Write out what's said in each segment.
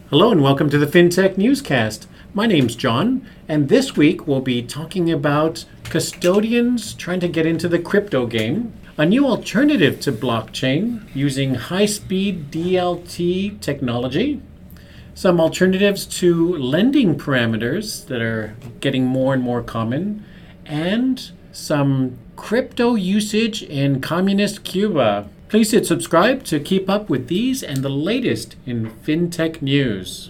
Hello and welcome to the FinTech Newscast. My name's John, and this week we'll be talking about custodians trying to get into the crypto game, a new alternative to blockchain using high-speed DLT technology, some alternatives to lending parameters that are getting more and more common, and some crypto usage in communist Cuba. Please hit subscribe to keep up with these and the latest in FinTech news.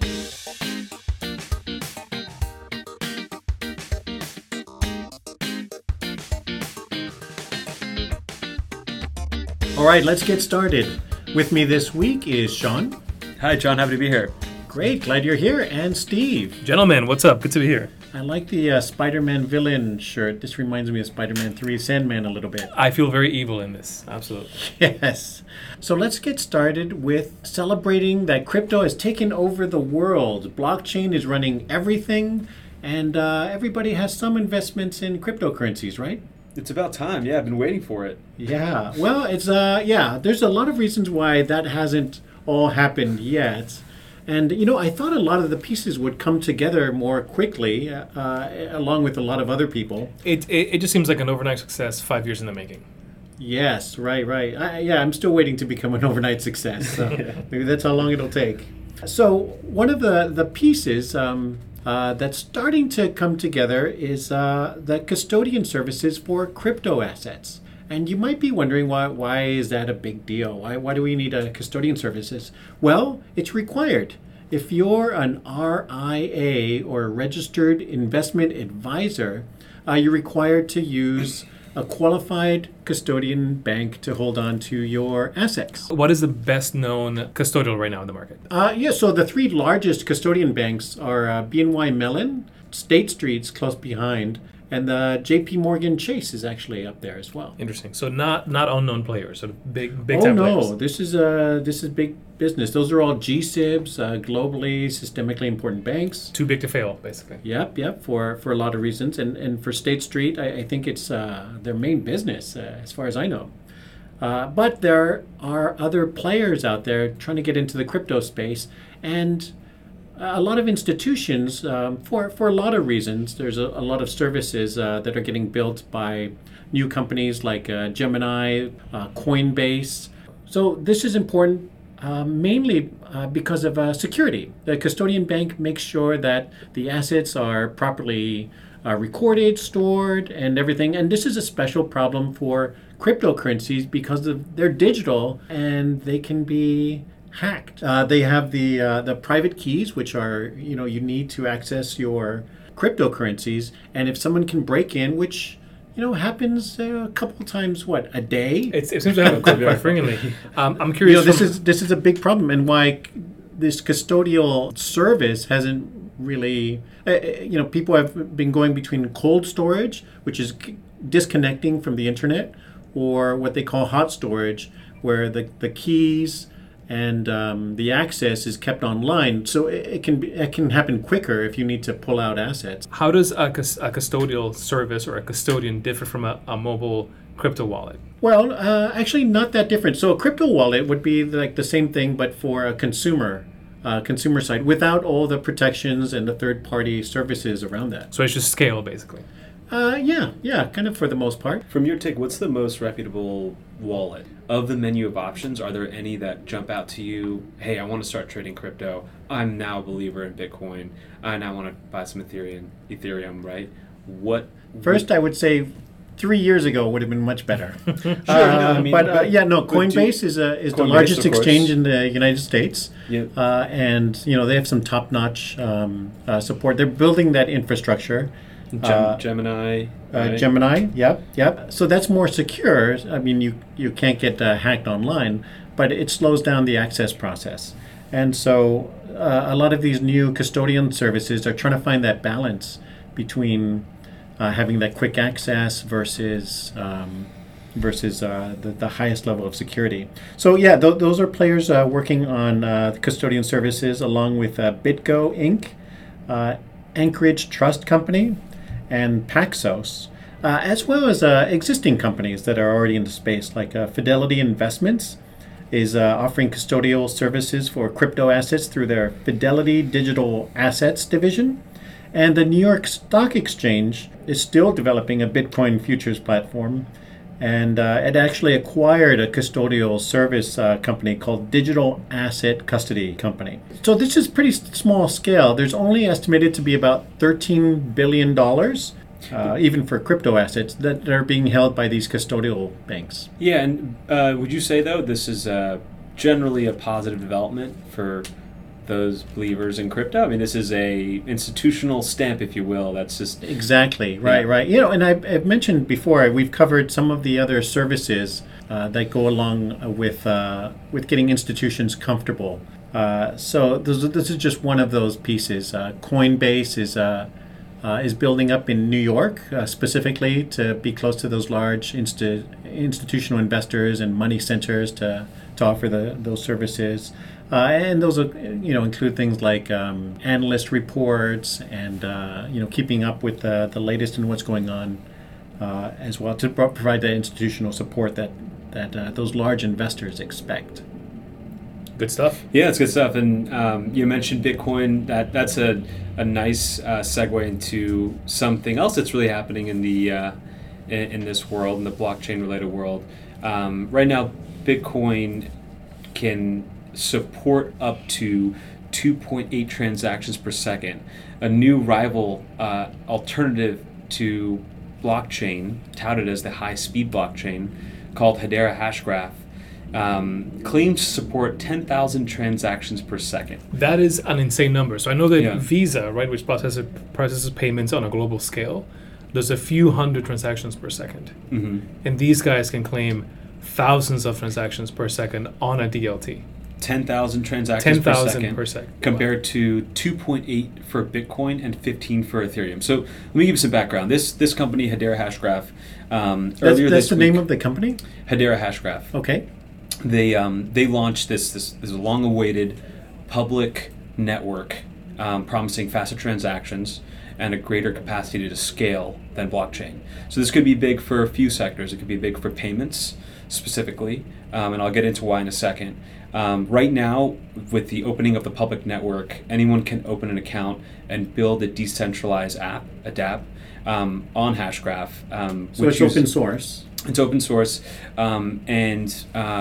All right, let's get started. With me this week is Sean. Hi, John. Happy to be here. Great, glad you're here. And Steve. Gentlemen, what's up? Good to be here. I like the Spider-Man villain shirt. This reminds me of Spider-Man 3 Sandman a little bit. I feel very evil in this. Absolutely. Yes. So let's get started with celebrating that crypto has taken over the world. Blockchain is running everything, and everybody has some investments in cryptocurrencies, right? It's about time. Yeah, I've been waiting for it. Yeah. Well, it's there's a lot of reasons why that hasn't all happened yet. And, I thought a lot of the pieces would come together more quickly, along with a lot of other people. It just seems like an overnight success 5 years in the making. Yes, right. I'm still waiting to become an overnight success. So maybe that's how long it'll take. So one of the pieces that's starting to come together is the custodian services for crypto assets. And you might be wondering why is that a big deal? Why do we need a custodian services? Well, it's required. If you're an RIA or a registered investment advisor, you're required to use a qualified custodian bank to hold on to your assets. What is the best known custodial right now in the market? So the three largest custodian banks are BNY Mellon, State Street's close behind, and the JP Morgan Chase is actually up there as well. Interesting. So not unknown players, sort of big Oh time no, players. this is big business. Those are all GSIBs, globally systemically important banks. Too big to fail, basically. Yep, for a lot of reasons. And for State Street, I think it's their main business, as far as I know. But there are other players out there trying to get into the crypto space, and a lot of institutions, for a lot of reasons. There's a lot of services that are getting built by new companies like Gemini, Coinbase. So this is important mainly because of security. The custodian bank makes sure that the assets are properly recorded, stored, and everything. And this is a special problem for cryptocurrencies because they're digital and they can be hacked. They have the private keys, which are, you need to access your cryptocurrencies. And if someone can break in, which, happens a couple times, a day? It seems to happen quite frequently. I'm curious. This is a big problem, and why this custodial service hasn't really, people have been going between cold storage, which is disconnecting from the internet, or what they call hot storage, where the keys and the access is kept online, so it can happen quicker if you need to pull out assets. How does a custodial service or a custodian differ from a mobile crypto wallet? Well, actually not that different. So a crypto wallet would be like the same thing, but for a consumer side, without all the protections and the third-party services around that. So it's just scale, basically. Yeah, kind of for the most part. From your take, what's the most reputable wallet? Of the menu of options, are there any that jump out to you? Hey, I want to start trading crypto. I'm now a believer in Bitcoin. I now want to buy some Ethereum, right? First, I would say 3 years ago would have been much better. Coinbase is the largest exchange in the United States. Yep. And they have some top-notch support. They're building that infrastructure. Gemini. Right? Gemini, yep. So that's more secure. I mean, you can't get hacked online, but it slows down the access process. And so a lot of these new custodian services are trying to find that balance between having that quick access versus the highest level of security. So those are players working on custodian services along with BitGo Inc., Anchorage Trust Company, and Paxos, as well as existing companies that are already in the space, like Fidelity Investments is offering custodial services for crypto assets through their Fidelity Digital Assets division. And the New York Stock Exchange is still developing a Bitcoin futures platform. And it actually acquired a custodial service company called Digital Asset Custody Company. So this is pretty small scale. There's only estimated to be about $13 billion, even for crypto assets, that are being held by these custodial banks. Yeah, and would you say, though, this is generally a positive development for those believers in crypto? I mean, this is a institutional stamp, if you will. That's just Exactly. Right. You know, and I've mentioned before, we've covered some of the other services that go along with getting institutions comfortable. So this is just one of those pieces. Coinbase is building up in New York specifically to be close to those large institutional investors and money centers to offer those services. And those include things like analyst reports and keeping up with the latest in what's going on as well, to provide the institutional support that those large investors expect. Good stuff. Yeah, it's good stuff. And you mentioned Bitcoin. That's a nice segue into something else that's really happening in the in this world, in the blockchain related world. Right now, Bitcoin can support up to 2.8 transactions per second. A new rival alternative to blockchain, touted as the high-speed blockchain, called Hedera Hashgraph, claims to support 10,000 transactions per second. That is an insane number. So I know that Yeah. Visa, right, which processes payments on a global scale, there's a few hundred transactions per second. Mm-hmm. And these guys can claim thousands of transactions per second on a DLT. 10,000 transactions 10,000 per second. compared to 2.8 for Bitcoin and 15 for Ethereum. So let me give you some background. This company, Hedera Hashgraph, earlier That's this the week, name of the company? Hedera Hashgraph. Okay. They launched this long-awaited public network promising faster transactions and a greater capacity to scale than blockchain. So this could be big for a few sectors. It could be big for payments specifically, and I'll get into why in a second. Right now, with the opening of the public network, anyone can open an account and build a decentralized app, a dApp, on Hashgraph. So it's open source. It's open source, and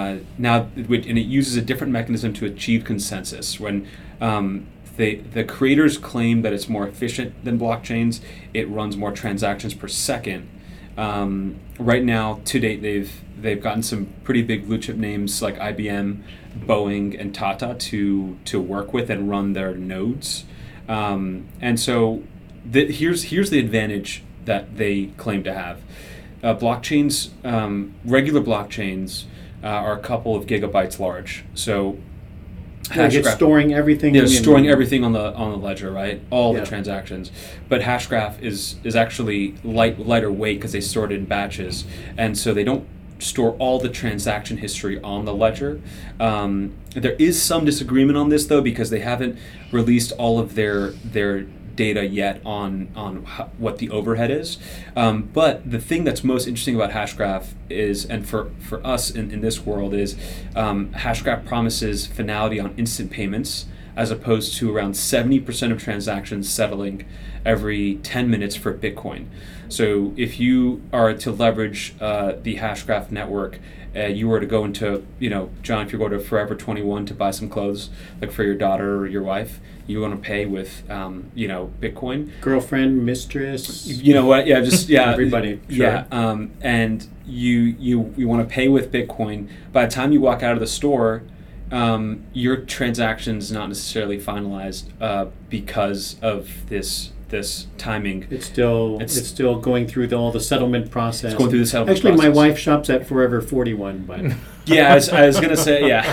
it uses a different mechanism to achieve consensus. When the creators claim that it's more efficient than blockchains, it runs more transactions per second. Right now, to date, they've gotten some pretty big blue chip names like IBM, Boeing, and Tata to work with and run their nodes. And so here's the advantage that they claim to have. Blockchains, regular blockchains, are a couple of gigabytes large. So It's storing everything. Yeah, storing everything on the ledger, right? All Yeah. the transactions. But Hashgraph is actually lighter weight because they store it in batches, and so they don't store all the transaction history on the ledger. There is some disagreement on this though, because they haven't released all of their data yet on what the overhead is. But the thing that's most interesting about Hashgraph is, and for us in this world, is Hashgraph promises finality on instant payments, as opposed to around 70% of transactions settling every 10 minutes for Bitcoin. So if you are to leverage the Hashgraph network, you were to go into, John, if you go to Forever 21 to buy some clothes, like for your daughter or your wife, you want to pay with, Bitcoin. Girlfriend, mistress. You know what? Yeah, just Everybody. Sure. Yeah, and you want to pay with Bitcoin. By the time you walk out of the store, your transaction's not necessarily finalized because of this timing. It's still going through all the settlement process. It's going through the settlement Actually, process. my wife shops at Forever 41, but Yeah, I was gonna say, yeah.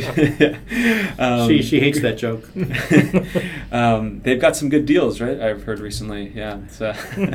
she hates that joke. They've got some good deals, right? I've heard recently. Yeah. So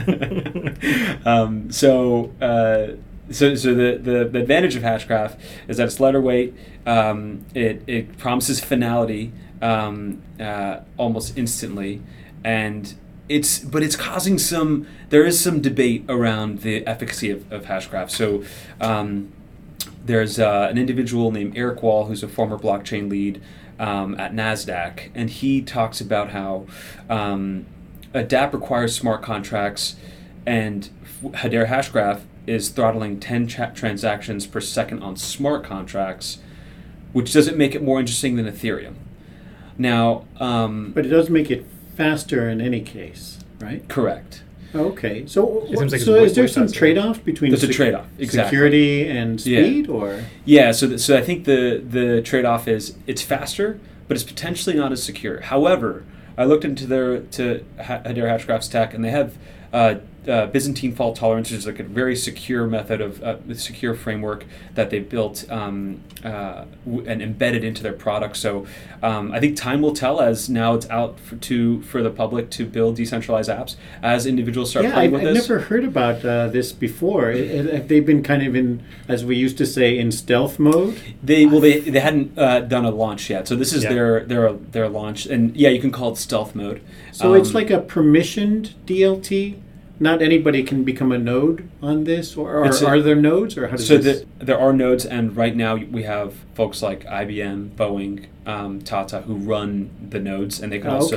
the advantage of Hashgraph is that it's lighter weight. It promises finality almost instantly, and it's causing there is some debate around the efficacy of Hashgraph. So there's an individual named Eric Wall who's a former blockchain lead at NASDAQ, and he talks about how a dApp requires smart contracts, and Hedera Hashgraph is throttling 10 transactions per second on smart contracts, which doesn't make it more interesting than Ethereum. Now, but it does make it faster in any case, right? correct. Okay, so It seems like so it's is there way some faster. trade-off between There's a trade-off, exactly. security and speed, or Yeah, so I think the trade-off is it's faster, but it's potentially not as secure. However, I looked into Hedera Hashgraph's tech, and they have Byzantine fault tolerance, which is like a very secure method of secure framework that they built and embedded into their product. So I think time will tell, as now it's out for the public to build decentralized apps as individuals start playing with I've this. never heard about this before. Have they been kind of in, as we used to say, in stealth mode? They hadn't done a launch yet, so this is their launch, and yeah, you can call it stealth mode. So it's like a permissioned DLT. Not anybody can become a node on this, or are there nodes, or how does this? There are nodes, and right now we have folks like IBM, Boeing, Tata who run the nodes, and they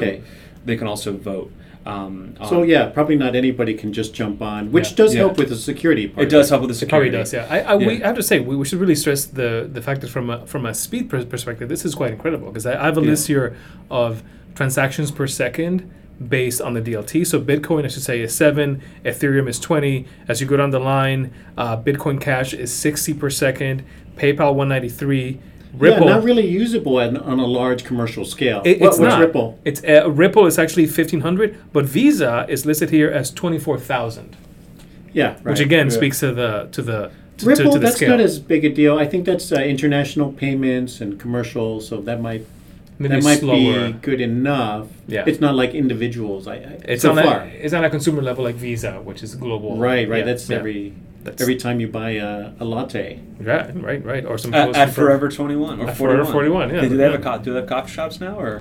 can also vote. So yeah, probably not anybody can just jump on, which does help with the security part. It does help with the It probably security. does, yeah. We have to say, we should really stress the fact that from a speed perspective, this is quite incredible, because I have a list here of transactions per second based on the DLT. So Bitcoin, I should say, is 7, Ethereum is 20. As you go down the line, Bitcoin Cash is 60 per second, PayPal 193, Ripple. Yeah, not really usable on a large commercial scale. It's What's not. Ripple? It's Ripple is actually 1,500, but Visa is listed here as 24,000, Yeah, right. which again Yeah. speaks to the Ripple, to the that's scale. not as big a deal. I think that's international payments and commercial, so that might Maybe that might slower. be good enough. Yeah. It's not like individuals. It's so on far. it's on a consumer level like Visa, which is global. Right. Yeah, That's yeah. every time you buy a latte. Right. Or some At Forever 21 or At 41. Forever 41, yeah. Do they have coffee shops now, or?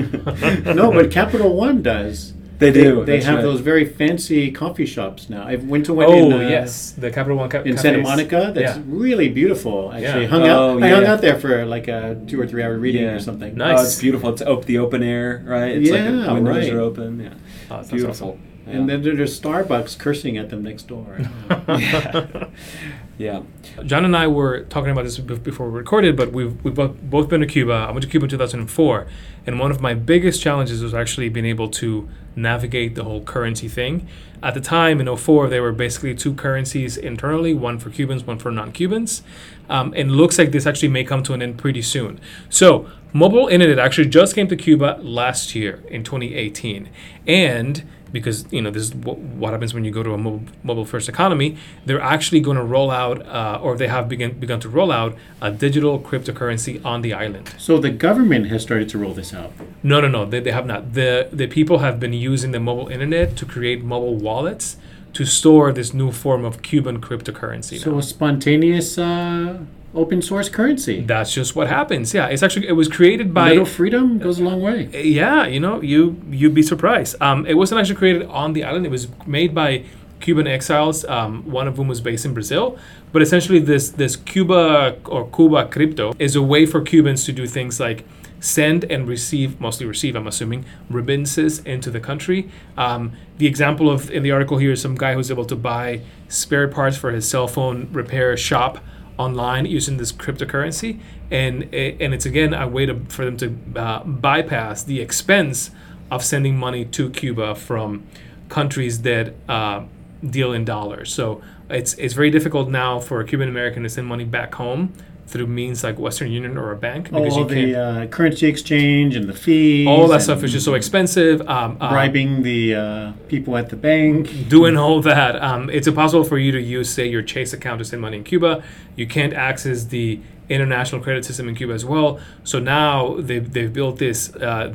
No, but Capital One does. They do. They that's have right. those very fancy coffee shops now. I went to one yes, the Capital One in Santa Monica. That's really beautiful. Actually, I hung out there for like a 2 or 3 hour reading or something. Nice. Oh, it's beautiful. It's the open air, right? It's like the windows are open. Yeah. Oh, that's Beautiful. awesome. Yeah. And then there's Starbucks cursing at them next door. Yeah. John and I were talking about this before we recorded, but we've both been to Cuba. I went to Cuba in 2004, and one of my biggest challenges was actually being able to navigate the whole currency thing. At the time, in 2004, there were basically 2 currencies internally, one for Cubans, one for non-Cubans. And looks like this actually may come to an end pretty soon. So mobile internet actually just came to Cuba last year in 2018. And because this is what happens when you go to a mobile first economy, they're actually going to roll out, or they have begun to roll out, a digital cryptocurrency on the island. So the government has started to roll this out. No, they have not. The people have been using the mobile internet to create mobile wallets to store this new form of Cuban cryptocurrency. So now. a spontaneous open source currency. That's just what happens. Yeah, it was created by. Little freedom goes a long way. Yeah, you'd be surprised. It wasn't actually created on the island. It was made by Cuban exiles, one of whom was based in Brazil. But essentially, this Cuba crypto is a way for Cubans to do things like send and receive, mostly receive, I'm assuming, remittances into the country. The example in the article here is some guy who's able to buy spare parts for his cell phone repair shop online using this cryptocurrency, and it's again a way for them to bypass the expense of sending money to Cuba from countries that deal in dollars. So it's very difficult now for a Cuban American to send money back home through means like Western Union or a bank, because all the currency exchange and the fees. All that stuff is just so expensive. Bribing the people at the bank. Doing all that. It's impossible for you to use, say, your Chase account to send money in Cuba. You can't access the international credit system in Cuba as well. So now they've built this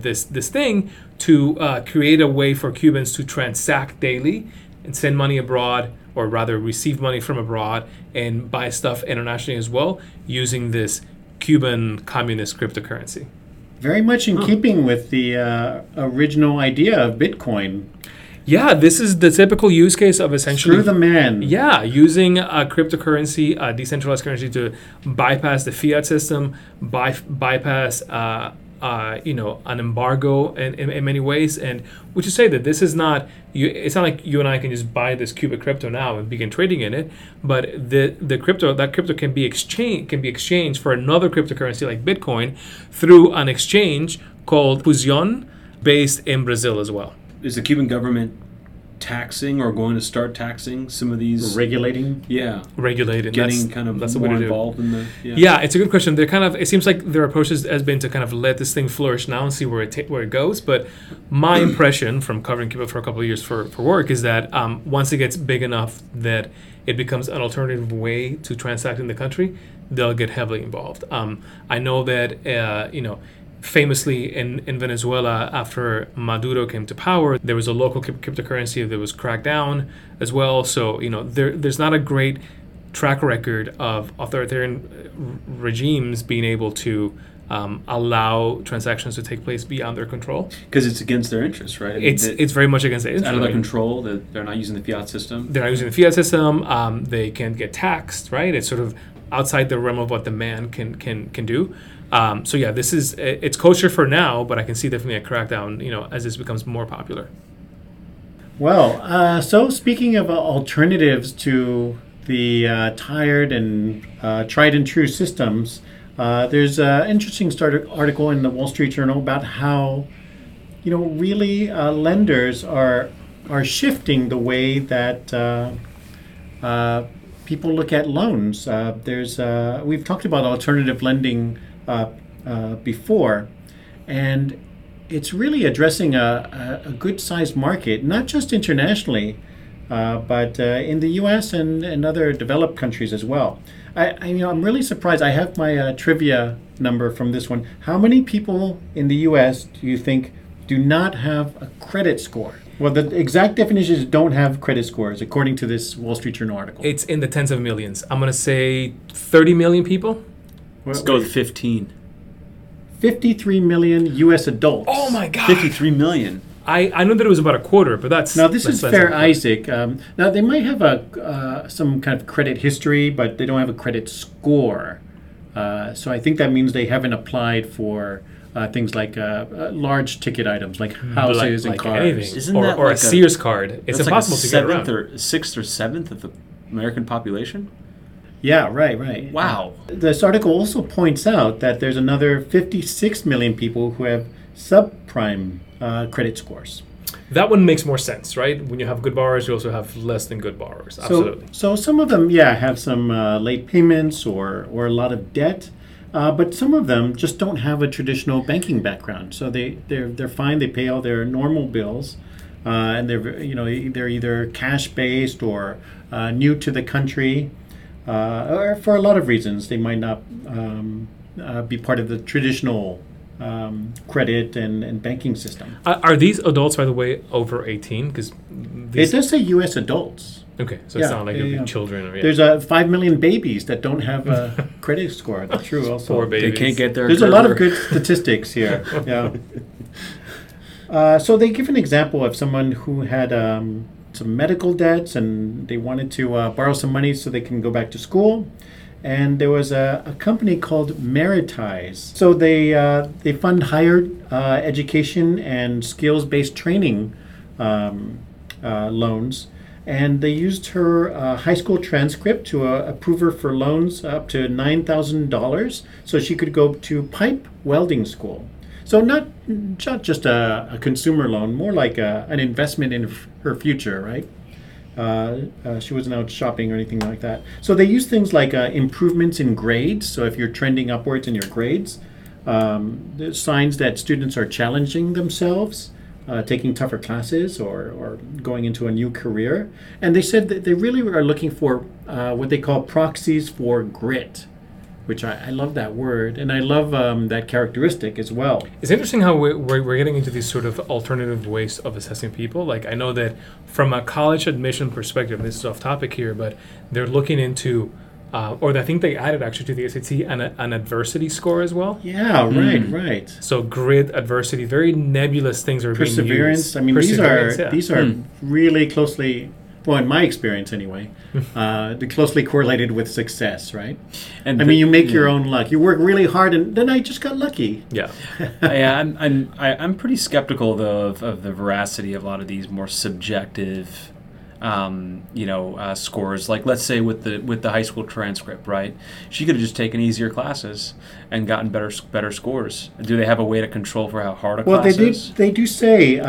thing to create a way for Cubans to transact daily and send money abroad, or rather receive money from abroad and buy stuff internationally as well, using this Cuban communist cryptocurrency. Very much in keeping with the original idea of Bitcoin. Yeah, this is the typical use case of essentially Screw the man. Yeah, using a cryptocurrency, a decentralized currency, to bypass the fiat system, bypass an embargo in many ways. And would you say that this is not you? It's not like you and I can just buy this Cuba crypto now and begin trading in it, but the crypto can be exchanged for another cryptocurrency like Bitcoin through an exchange called Fusion, based in Brazil as well. Is the Cuban government taxing or going to start taxing some of these? Regulating. Yeah. Regulated. Getting kind of that's the more way to do. involved in the... Yeah, it's a good question. It seems like their approach has been to kind of let this thing flourish now and see where it goes. But my impression from covering Cuba for a couple of years for work is that once it gets big enough that it becomes an alternative way to transact in the country, they'll get heavily involved. I know that, famously in Venezuela, after Maduro came to power, there was a local cryptocurrency that was cracked down as well. So, there's not a great track record of authoritarian regimes being able to allow transactions to take place beyond their control. Because it's against their interests, right? I mean, It's very much against their it's interest. out of their control. That they're not using the fiat system. They're not using the fiat system. They can't get taxed, right? It's sort of outside the realm of what the man can do. So yeah, it's kosher for now, but I can see definitely a crackdown, as this becomes more popular. Well, so speaking of alternatives to the tired and tried and true systems, there's an interesting article in the Wall Street Journal about how, really lenders are shifting the way that people look at loans. We've talked about alternative lending before, and it's really addressing a good-sized market, not just internationally, but in the U.S. and other developed countries as well. I'm really surprised. I have my trivia number from this one. How many people in the U.S. do you think do not have a credit score? Well, the exact definition is don't have credit scores, according to this Wall Street Journal article. It's in the tens of millions. I'm going to say 30 million people. Let's go with 15. 53 million U.S. adults. Oh my God. 53 million. I know that it was about a quarter, but that's... Now, this is that's Fair like- Isaac. Now, they might have some kind of credit history, but they don't have a credit score. So I think that means they haven't applied for things like large ticket items like houses and like cars. anything. Isn't or that or like a Sears card. It's That's impossible like to get around. seventh or sixth or seventh of the American population. Yeah, right. Wow. This article also points out that there's another 56 million people who have subprime credit scores. That one makes more sense, right? When you have good borrowers, you also have less than good borrowers. Absolutely. So some of them, have some late payments or a lot of debt, but some of them just don't have a traditional banking background. So they're fine. They pay all their normal bills, and they're either cash based or new to the country, or for a lot of reasons they might not be part of the traditional credit and banking system. Are these adults, by the way, over 18? Because It does say U.S. adults. Okay, so it's Yeah, not like yeah, it'd be yeah. children. Or, There's 5 million babies that don't have a credit score. That's true also. Poor babies. They can't get their. There's a lot of good statistics here. Yeah. So they give an example of someone who had some medical debts and they wanted to borrow some money so they can go back to school. And there was a company called Meritize. So they fund higher education and skills-based training loans. And they used her high school transcript to approve her for loans up to $9,000 so she could go to pipe welding school. So not just a consumer loan, more like an investment in her future, right? She wasn't out shopping or anything like that. So they use things like improvements in grades. So if you're trending upwards in your grades, there's signs that students are challenging themselves, taking tougher classes or going into a new career. And they said that they really are looking for what they call proxies for grit, which I love that word. And I love that characteristic as well. It's interesting how we're getting into these sort of alternative ways of assessing people. Like, I know that from a college admission perspective, this is off topic here, but they're looking into or I think they added actually to the SAT an adversity score as well. Yeah, right. So grit, adversity, very nebulous things are being Perseverance. used. I mean, Perseverance, yeah. these are really closely, well, in my experience anyway, closely correlated with success, right? And I mean, you make your own luck. You work really hard, and then I just got lucky. Yeah. I'm pretty skeptical though of the veracity of a lot of these more subjective, scores. Like let's say with the high school transcript, right? She could have just taken easier classes and gotten better scores. Do they have a way to control for how hard a class is? They do say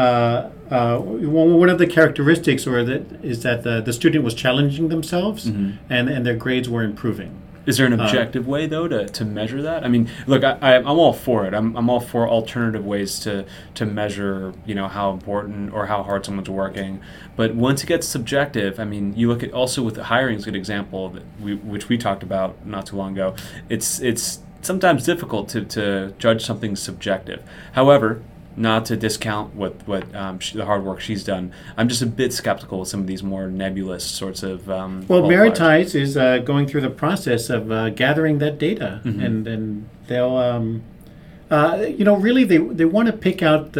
one of the characteristics is that the student was challenging themselves, and their grades were improving. Is there an objective way, though, to measure that? I mean, look, I'm all for it. I'm all for alternative ways to measure, how important or how hard someone's working. But once it gets subjective, I mean, you look at also with hiring is a good example which we talked about not too long ago. It's sometimes difficult to judge something subjective. However, not to discount what the hard work she's done. I'm just a bit skeptical of some of these more nebulous sorts of. Meritize is going through the process of gathering that data, and they'll, really they want to pick out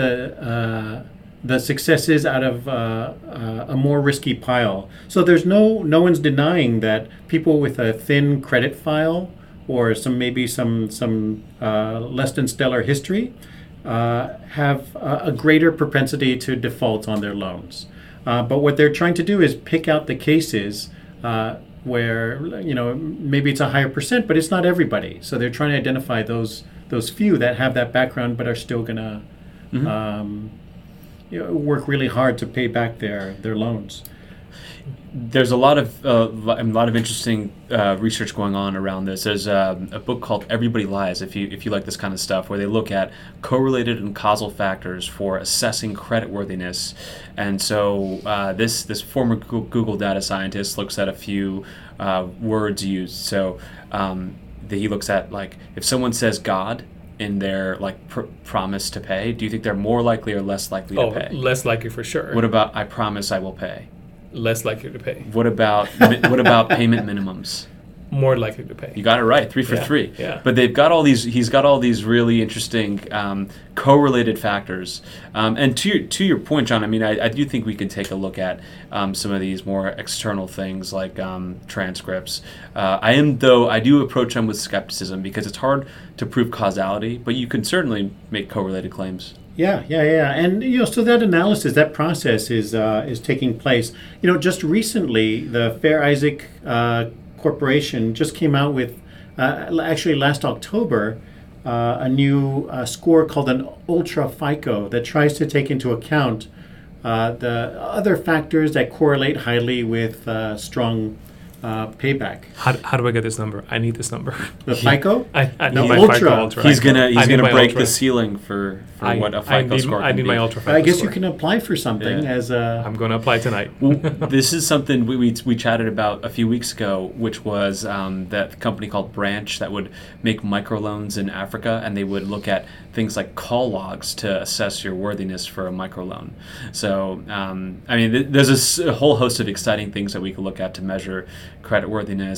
the successes out of a more risky pile. So there's no one's denying that people with a thin credit file or some less than stellar history have a greater propensity to default on their loans. But what they're trying to do is pick out the cases where, maybe it's a higher percent, but it's not everybody. So they're trying to identify those few that have that background but are still going to work really hard to pay back their loans. There's a lot of interesting research going on around this. There's a book called Everybody Lies, if you like this kind of stuff, where they look at correlated and causal factors for assessing creditworthiness. And so this former Google data scientist looks at a few words used. So he looks at, like, if someone says God in their promise to pay, do you think they're more likely or less likely to pay? Less likely for sure. What about I promise I will pay? Less likely to pay. What about payment minimums? More likely to pay. You got it right, 3 for 3. Yeah. But he's got all these really interesting correlated factors. And to your point, John, I mean, I do think we can take a look at some of these more external things like transcripts. I do approach them with skepticism because it's hard to prove causality, but you can certainly make correlated claims. Yeah, and so that analysis, that process is taking place. Just recently, the Fair Isaac Corporation just came out with, actually last October, a new score called an Ultra FICO that tries to take into account the other factors that correlate highly with strong payback. How do I get this number? I need this number. The FICO? I No, need my Ultra. FICO Ultra. He's gonna break Ultra. the ceiling for what a FICO score can I need be. my Ultra FICO I guess score. you can apply for something Yeah. as a. I'm going to apply tonight. Well, this is something we chatted about a few weeks ago, which was that company called Branch that would make microloans in Africa, and they would look at things like call logs to assess your worthiness for a microloan. So, there's a whole host of exciting things that we could look at to measure creditworthiness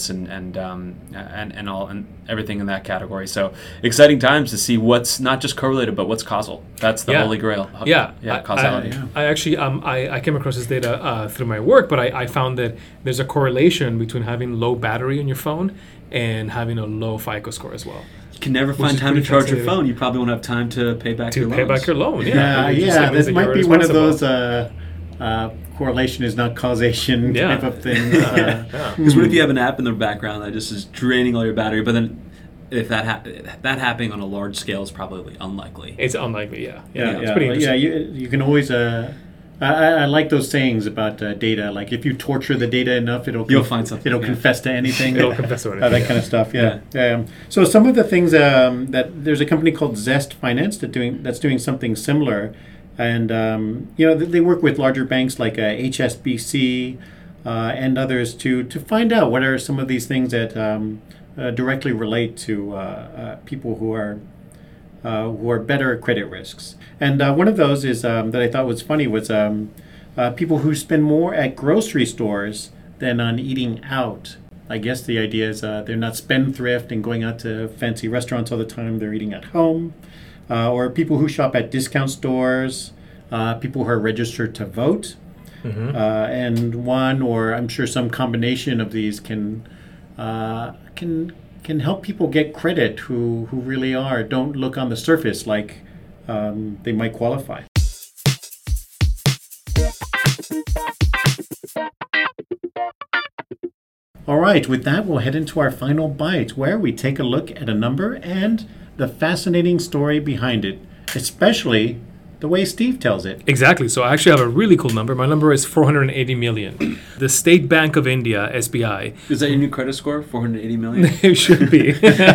and everything in that category. So, exciting times to see what's not just correlated, but what's causal. That's the holy grail. Causality. I actually I came across this data through my work, but I found that there's a correlation between having low battery on your phone and having a low FICO score as well. You can never find is time to pretty charge your fascinating. phone. You probably won't have time to pay back your To loans. pay back your loan, Yeah, It just means this that might you're be one of responsible. those correlation is not causation Yeah. type of things. Because what if you have an app in the background that just is draining all your battery, but then if that happening on a large scale is probably unlikely. It's unlikely, yeah. Yeah, It's pretty interesting. you can always. I like those sayings about data. Like if you torture the data enough, You'll find something, It'll yeah. confess to anything. It'll confess to anything, that yeah. kind of stuff. Yeah. So some of the things that there's a company called Zest Finance that's doing something similar, and they work with larger banks like HSBC and others to find out what are some of these things that directly relate to people who are better at credit risks. And one of those is that I thought was funny was people who spend more at grocery stores than on eating out. I guess the idea is they're not spendthrift and going out to fancy restaurants all the time. They're eating at home. Or people who shop at discount stores, people who are registered to vote. And one, or I'm sure some combination of these can help people get credit who really don't look on the surface like they might qualify. All right, with that, we'll head into our final bite, where we take a look at a number and the fascinating story behind it, especially the way Steve tells it. Exactly. So I actually have a really cool number. My number is 480 million. The State Bank of India, SBI. Is that your new credit score? 480 million? It should be.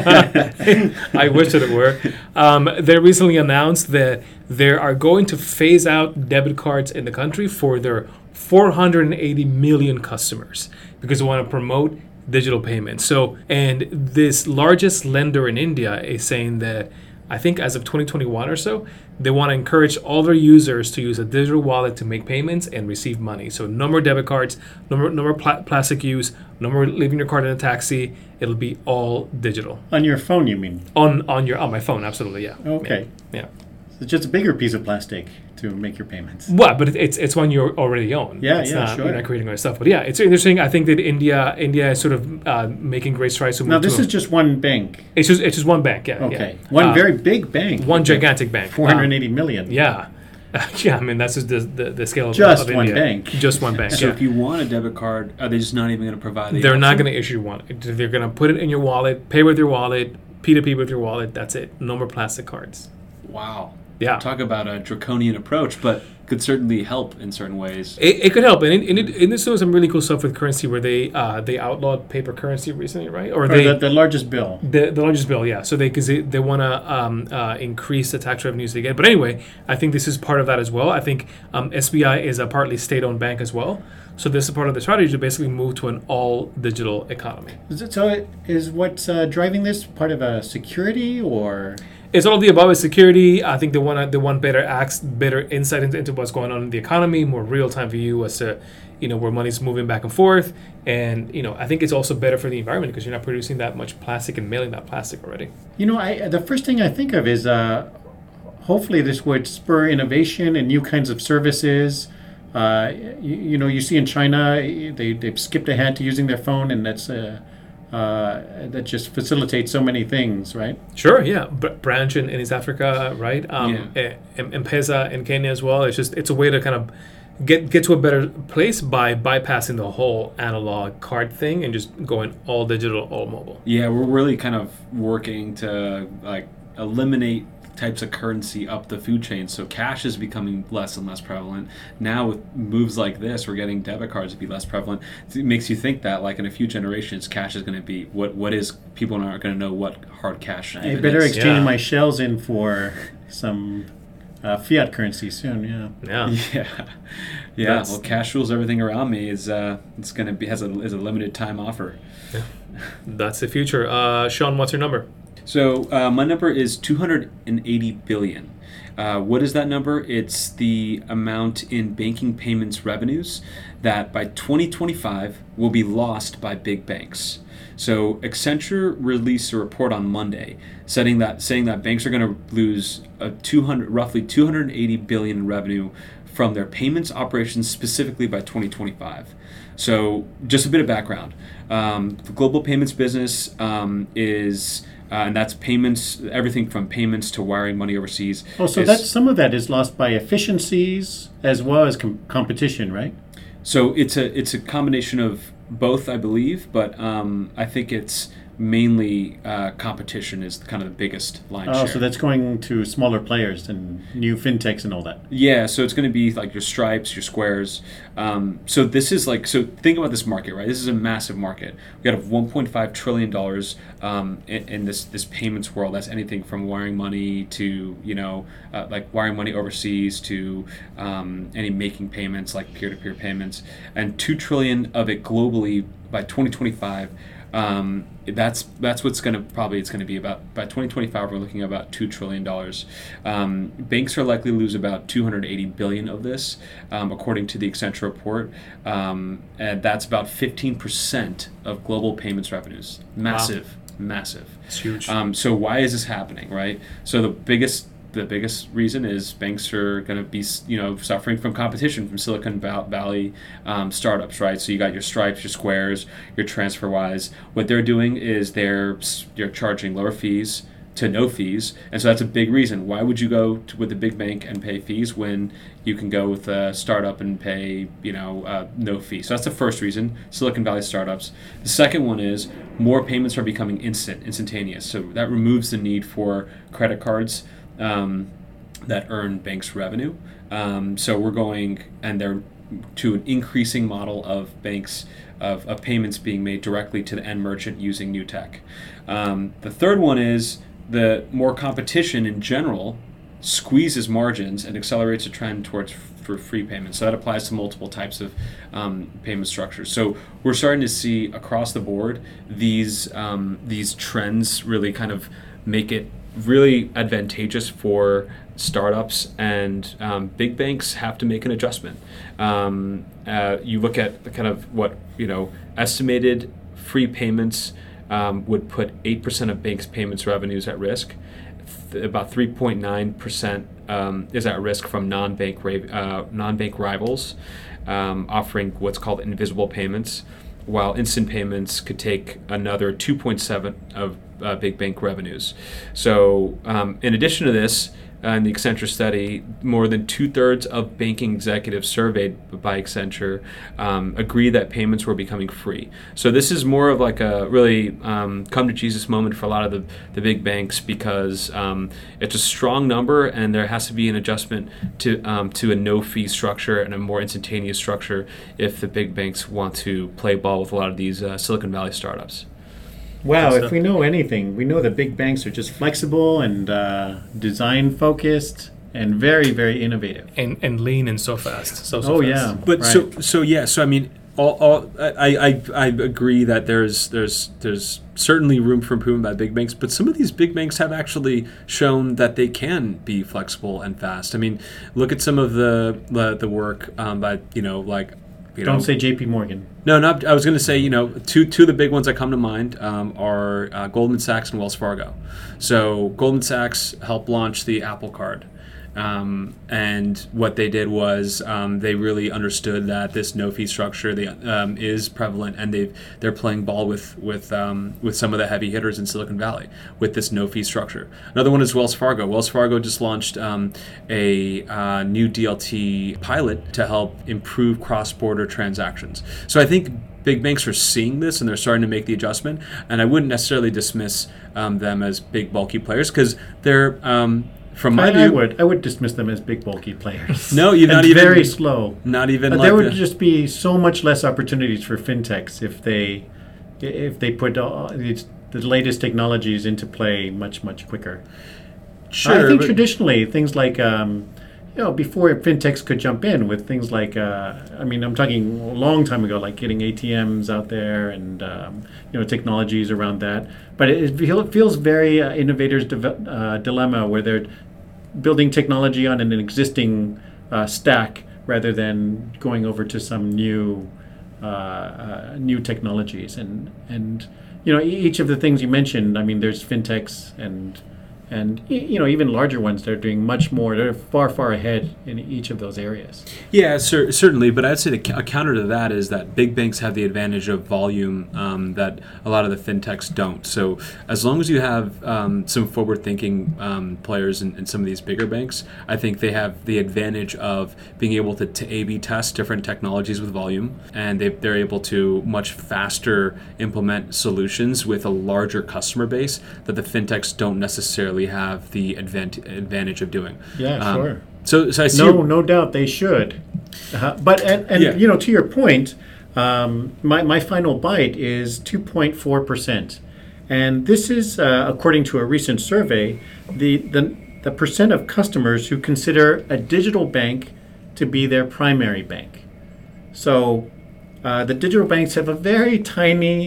I wish that it were. They recently announced that they are going to phase out debit cards in the country for their 480 million customers because they want to promote digital payments. So, and this largest lender in India is saying that I think as of 2021 or so, they want to encourage all their users to use a digital wallet to make payments and receive money. So no more debit cards, no more plastic use, no more leaving your card in a taxi. It'll be all digital. On your phone, you mean? On my phone, absolutely, yeah. Okay. Yeah. So it's just a bigger piece of plastic to make your payments. Well, but it's one you already own. Yeah, it's yeah, not, sure. You're not creating other stuff. But yeah, it's interesting. I think that India is sort of making great strides to move Now, this to is just one bank. It's just one bank, yeah. Okay. Yeah. One very big bank. One gigantic bank. 480 million. Yeah. Yeah, I mean, that's just the scale of Just of one India. bank. Just one bank, So yeah. if you want a debit card, are they just not even going to provide the They're not option? going to issue one. They're going to put it in your wallet, pay with your wallet, P2P with your wallet. That's it. No more plastic cards. Wow. Yeah. Talk about a draconian approach, but could certainly help in certain ways. It could help. And India doing some really cool stuff with currency where they outlawed paper currency recently, right? Or the largest bill. The largest bill, yeah. So because they want to increase the tax revenues they get. But anyway, I think this is part of that as well. I think SBI is a partly state-owned bank as well. So this is part of the strategy to basically move to an all-digital economy. So is what's driving this part of a security or? It's all of the above. It's security. I think they want better insight into what's going on in the economy, more real-time view as to where money's moving back and forth. And I think it's also better for the environment because you're not producing that much plastic and mailing that plastic already. The first thing I think of is hopefully this would spur innovation and new kinds of services. You see in China they've skipped ahead to using their phone, and that just facilitates so many things, right? Sure, yeah. Branch in East Africa, right? M-Pesa in Kenya as well. It's a way to kind of get to a better place by bypassing the whole analog card thing and just going all digital, all mobile. Yeah, we're really kind of working to eliminate types of currency up the food chain. So cash is becoming less and less prevalent. Now with moves like this, we're getting debit cards to be less prevalent. It makes you think that in a few generations, cash is going to be what is, people aren't going to know what hard cash I even better is. exchange my shells in for some fiat currency soon. Yeah. Yeah. Well, cash rules everything around me. Is it's going to be is a limited time offer. Yeah. That's the future. Sean, what's your number? So my number is 280 billion. What is that number? It's the amount in banking payments revenues that by 2025 will be lost by big banks. So Accenture released a report on Monday saying that banks are going to lose roughly 280 billion in revenue from their payments operations specifically by 2025. So just a bit of background. The global payments business is... and that's payments, everything from payments to wiring money overseas. Oh, so some of that is lost by efficiencies as well as competition, right? So it's a combination of both, I believe, but I think it's mainly competition is kind of the biggest line share. Oh, so that's going to smaller players and new fintechs and all that. Yeah, so it's going to be like your Stripes, your Squares. So this is think about this market, right? This is a massive market. We got $1.5 trillion in this payments world. That's anything from wiring money to wiring money overseas to any making payments like peer-to-peer payments, and $2 trillion of it globally by 2025 That's what's going to be about by 2025. We're looking at about $2 trillion. Banks are likely to lose about 280 billion of this, according to the Accenture report, and that's about 15% of global payments revenues. Massive. It's huge. So why is this happening, right? So the biggest reason is banks are going to be, suffering from competition from Silicon Valley startups, right? So you got your Stripes, your Squares, your TransferWise. What they're doing is they're charging lower fees to no fees, and so that's a big reason. Why would you go with a big bank and pay fees when you can go with a startup and pay, no fee? So that's the first reason, Silicon Valley startups. The second one is more payments are becoming instantaneous. So that removes the need for credit cards that earn banks revenue. So we're going to an increasing model of banks of payments being made directly to the end merchant using new tech. The third one is the more competition in general squeezes margins and accelerates a trend towards for free payments. So that applies to multiple types of payment structures. So we're starting to see across the board these trends really kind of make it really advantageous for startups, and big banks have to make an adjustment. You look at the kind of what estimated free payments would put 8% of banks' payments revenues at risk. About 3.9% is at risk from non-bank rivals offering what's called invisible payments, while instant payments could take another 2.7 of big bank revenues. So in addition to this, in the Accenture study, more than 2/3 of banking executives surveyed by Accenture agree that payments were becoming free. So this is more of like a really come to Jesus moment for a lot of the big banks, because it's a strong number, and there has to be an adjustment to a no fee structure and a more instantaneous structure if the big banks want to play ball with a lot of these Silicon Valley startups. Wow, if we know anything, we know that big banks are just flexible and design focused and very, very innovative. And lean and so fast. So oh fast. yeah, But right. so I mean, I agree that there's certainly room for improvement by big banks, but some of these big banks have actually shown that they can be flexible and fast. I mean, look at some of the work by Don't say J.P. Morgan. No, not. I was going to say, two of the big ones that come to mind are Goldman Sachs and Wells Fargo. So Goldman Sachs helped launch the Apple Card, and what they did was they really understood that this no fee structure is prevalent, and they're playing ball with some of the heavy hitters in Silicon Valley with this no fee structure. Another one is Wells Fargo. Wells Fargo just launched a new DLT pilot to help improve cross-border transactions. So I think big banks are seeing this, and they're starting to make the adjustment. And I wouldn't necessarily dismiss them as big bulky players, because they're from my view, I would dismiss them as big bulky players. No, you're not even very slow. Not even. There would just be so much less opportunities for fintechs if they put the latest technologies into play much quicker. Sure, I think traditionally things like before fintechs could jump in with things like I'm talking a long time ago, like getting ATMs out there and technologies around that. But it feels very innovators' dilemma, where they're building technology on an existing stack rather than going over to some new technologies. And each of the things you mentioned, I mean, there's fintechs and even larger ones that are doing much more. They're far ahead in each of those areas. Yeah, certainly. But I'd say a counter to that is that big banks have the advantage of volume that a lot of the fintechs don't. So as long as you have some forward-thinking players in some of these bigger banks, I think they have the advantage of being able to A/B test different technologies with volume, and they're able to much faster implement solutions with a larger customer base that the fintechs don't necessarily have the advantage of doing. Yeah, sure. So I see. No doubt they should. But to your point, my final bite is 2.4%, and this is according to a recent survey, the percent of customers who consider a digital bank to be their primary bank. So the digital banks have a very tiny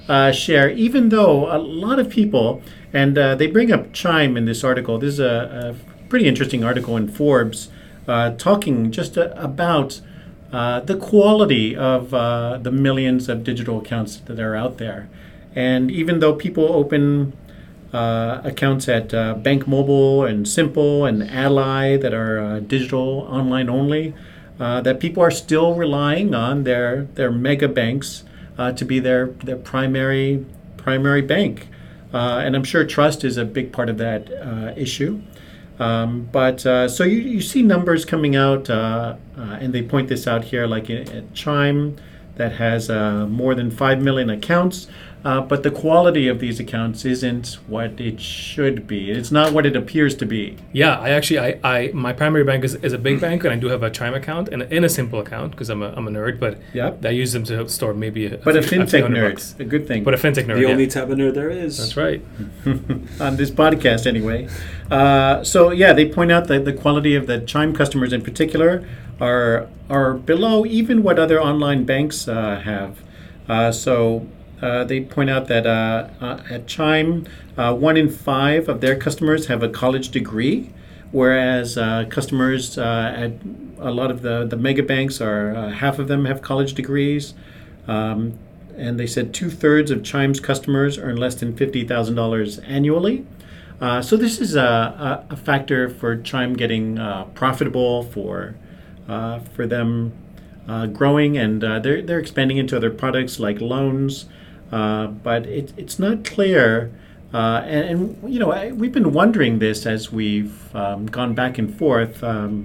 share, even though a lot of people, and they bring up Chime in this article. This is a pretty interesting article in Forbes talking just about the quality of the millions of digital accounts that are out there. And even though people open accounts at Bank Mobile and Simple and Ally that are digital online only, that people are still relying on their mega banks to be their primary bank. And I'm sure trust is a big part of that issue. But so you see numbers coming out, and they point this out here, like at Chime, that has more than 5 million accounts. But the quality of these accounts isn't what it should be. It's not what it appears to be. Yeah, I my primary bank is a big bank, and I do have a Chime account and a Simple account because I'm a nerd. But Yep. I use them to store maybe a But a few fintech hundred nerd, bucks. a good thing. But a fintech nerd. The yeah. only type of nerd there is. That's right. On this podcast anyway. So yeah, they point out that the quality of the Chime customers in particular are below even what other online banks have. So they point out that at Chime, 1 in 5 of their customers have a college degree, whereas customers at a lot of the mega banks are half of them have college degrees. And they said 2/3 of Chime's customers earn less than $50,000 annually. So this is a factor for Chime getting profitable, for them growing, and they're expanding into other products like loans. But it's not clear, and you know, we've been wondering this as we've gone back and forth.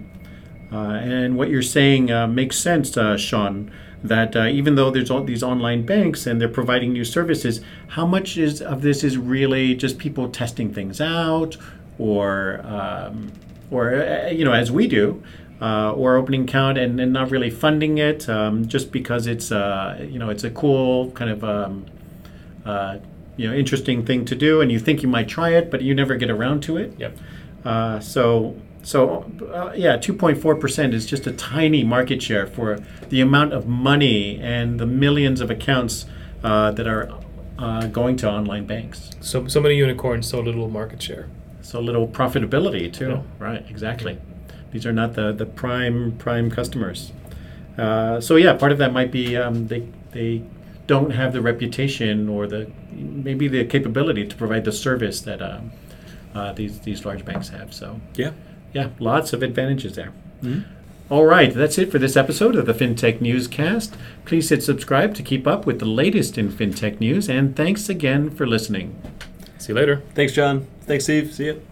And what you're saying makes sense, Sean. That even though there's all these online banks and they're providing new services, how much of this is really just people testing things out, or you know, as we do, or opening account and not really funding it, just because it's you know, it's a cool kind of you know, interesting thing to do, and you think you might try it, but you never get around to it. Yep. So yeah, 2.4% is just a tiny market share for the amount of money and the millions of accounts that are going to online banks. So many unicorns, so little market share. So little profitability too. Yeah. Right, exactly. These are not the prime customers. So yeah, part of that might be they don't have the reputation or maybe the capability to provide the service that these large banks have. So yeah, lots of advantages there. Mm-hmm. All right, that's it for this episode of the FinTech Newscast. Please hit subscribe to keep up with the latest in FinTech news, and thanks again for listening. See you later. Thanks, John. Thanks, Steve. See you.